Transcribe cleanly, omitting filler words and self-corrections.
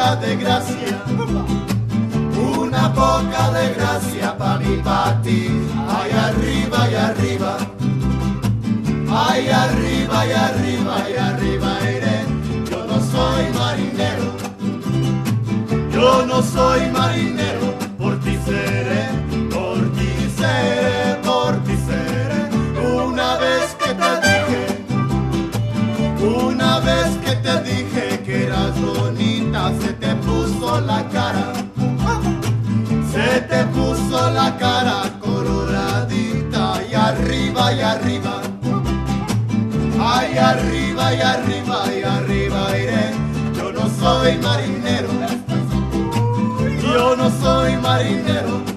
poca de gracia, una poca de gracia pa' mí, pa' ti. Ay, arriba y arriba, ay, arriba y arriba y arriba iré. Yo no soy marinero, yo no soy marinero, por ti seré, por ti seré, por ti seré. Una vez que te dije, una vez que te dije que eras bonita, se te puso la cara, se te puso la cara coloradita. Y arriba y arriba, ay, arriba y arriba y arriba iré. Yo no soy marinero, yo no soy marinero,